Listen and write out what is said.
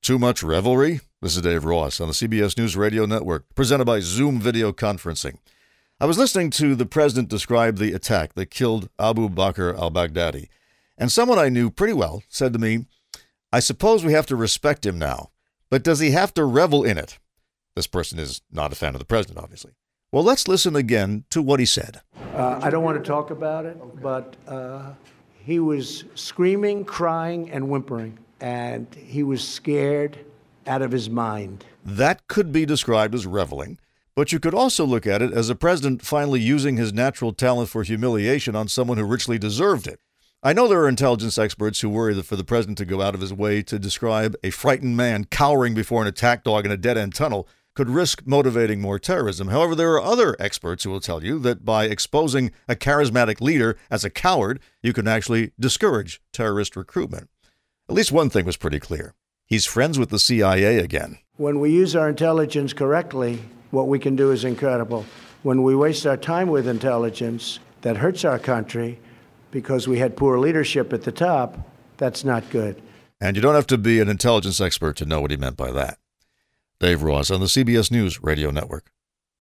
Too much revelry? This is Dave Ross on the CBS News Radio Network, presented by Zoom Video Conferencing. I was listening to the president describe the attack that killed Abu Bakr al-Baghdadi, and someone I knew pretty well said to me, I suppose we have to respect him now, but does he have to revel in it? This person is not a fan of the president, obviously. Well, let's listen again to what he said. I don't want to talk about it, but he was screaming, crying, and whimpering, and he was scared out of his mind. That could be described as reveling, but you could also look at it as a president finally using his natural talent for humiliation on someone who richly deserved it. I know there are intelligence experts who worry that for the president to go out of his way to describe a frightened man cowering before an attack dog in a dead-end tunnel could risk motivating more terrorism. However, there are other experts who will tell you that by exposing a charismatic leader as a coward, you can actually discourage terrorist recruitment. At least one thing was pretty clear. He's friends with the CIA again. When we use our intelligence correctly, what we can do is incredible. When we waste our time with intelligence that hurts our country because we had poor leadership at the top, that's not good. And you don't have to be an intelligence expert to know what he meant by that. Dave Ross on the CBS News Radio Network.